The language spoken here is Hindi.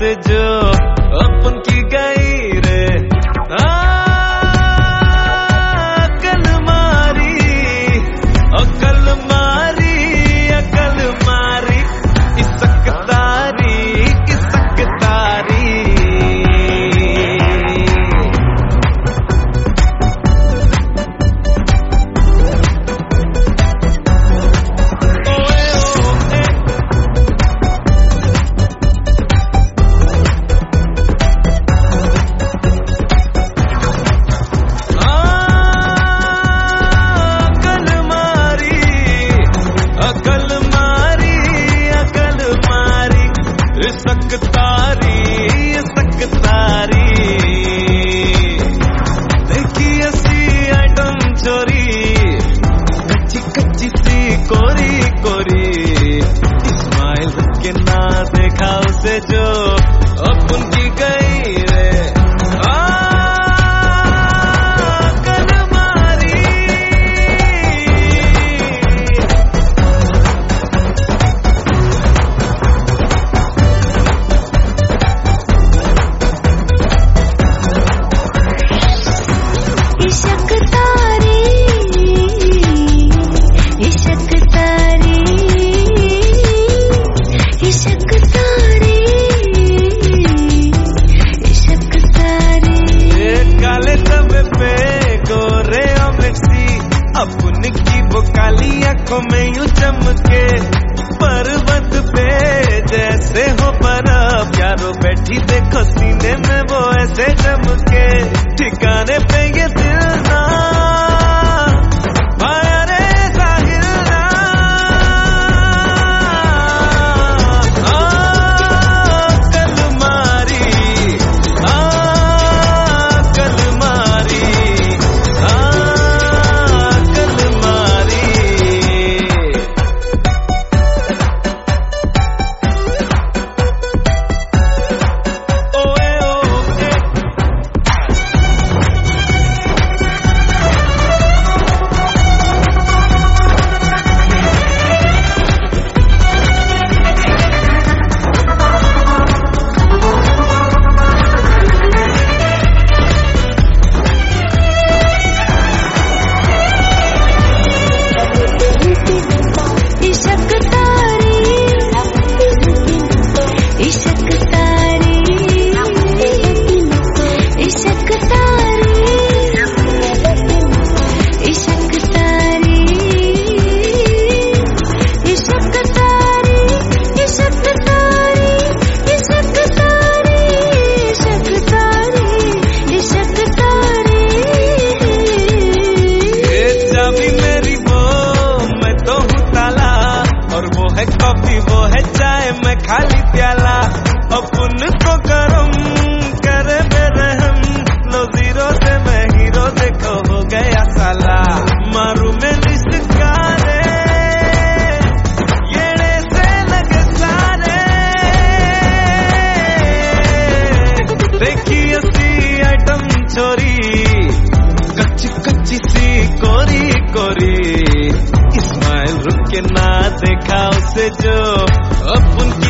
उसे जो अपन की गई रे अकल मारी अकल मारी अकल मारी इसक तारी इसक तारी सकतारी देखी ऐसी आइटम चोरी कच्ची कच्ची सी कोरी कोरी इस्माइल के ना देखा उसे जो अपन की गई रे अपनी की वो काली आंखों में यूं चमके पर्वत पे जैसे हो बर्फ यारो बैठी देखो सीने में वो ऐसे चमके ठिकाने पे ये दिल ना पाया रे साहिल ना कल मारी कल मारी कॉफी वो है चाय में खाली प्याला अपन को गरम करे बेरहम लो जीरो से मैं हीरो देखो हो गया साला मारू में निस्कारे येड़े से लगे सारे देखी ऐसी आइटम चोरी कच्ची कच्ची सी कोरी कोरी इस्माइल रुक के ना देखा उसे जो अपन